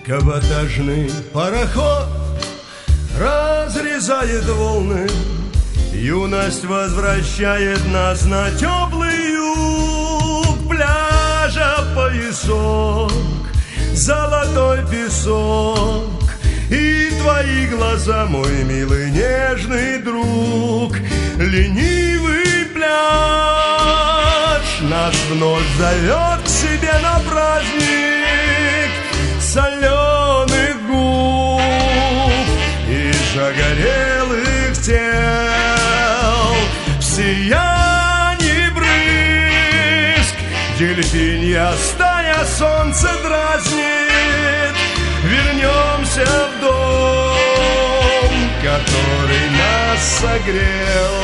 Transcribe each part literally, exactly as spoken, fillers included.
Каботажный пароход разрезает волны, юность возвращает нас на теплый юг пляжа, поясок, золотой песок и твои глаза, мой милый нежный друг. Ленивый пляж нас вновь зовет к себе на праздник соленых губ и загорелых тел. В сиянии брызг дельфинья стая солнце дразнит. Вернемся в дом, который нас согрел.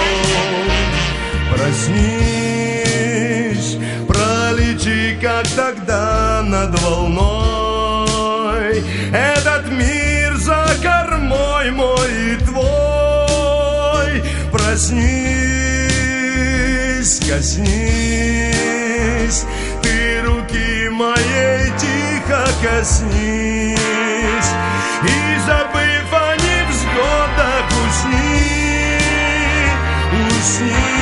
Проснись, пролети, как тогда над волной. Этот мир за кормой мой и твой. Проснись, коснись, ты руки моей тихо коснись. И забыв о невзгодах, усни, усни.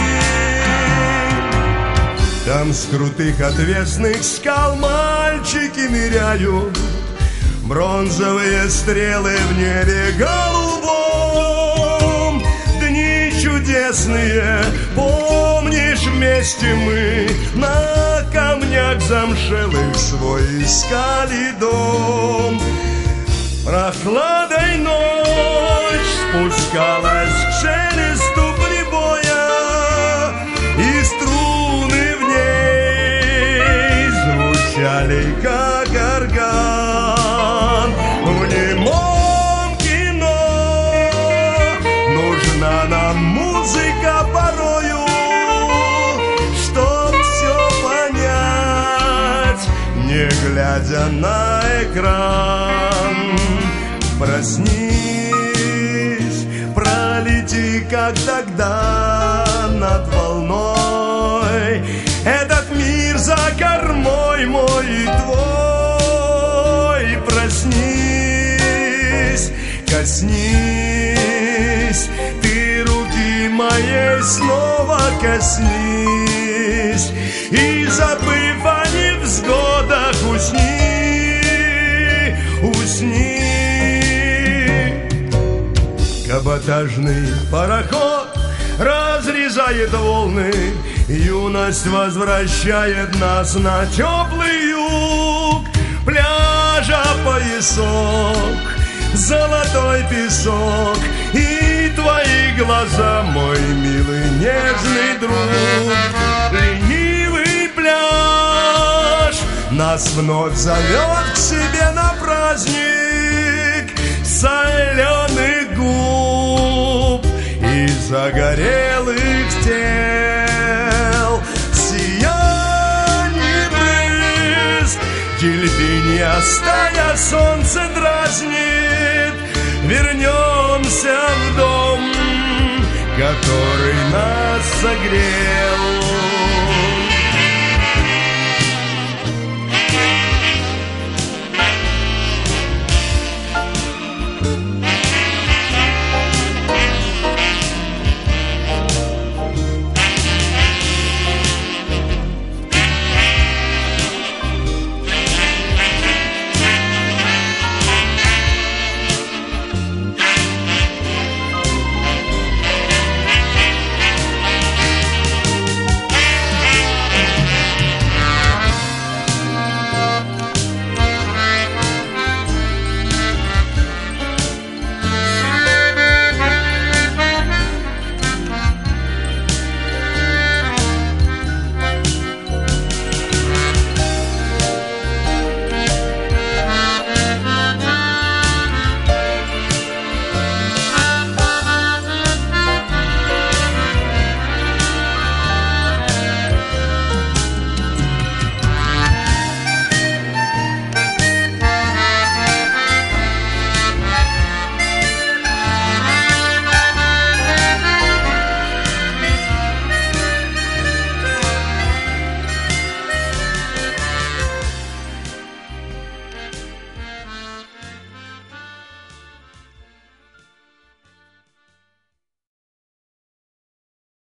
Там с крутых отвесных скал мальчики ныряют, бронзовые стрелы в небе голубом. Дни чудесные, помнишь, вместе мы на камнях замшелых свой искали дом. Прохладой ночь спускалась к шелесту прибоя, и струны в ней звучали, как орган. В немом кино нужна нам музыка порою, чтоб все понять, не глядя на экран. Проснись, пролети, как тогда над волной. Этот мир за кормой мой и твой. Проснись, коснись, ты руки моей снова коснись. И забыв о невзгодах, усни, усни. Каботажный пароход разрезает волны, юность возвращает нас на теплый юг пляжа, поясок, золотой песок и твои глаза, мой милый нежный друг. Ленивый пляж нас вновь зовет к себе на праздник соленых губ и загорелых тел. Сияние брызг дельфинья стая солнце дразнит. Вернемся в дом, который нас согрел.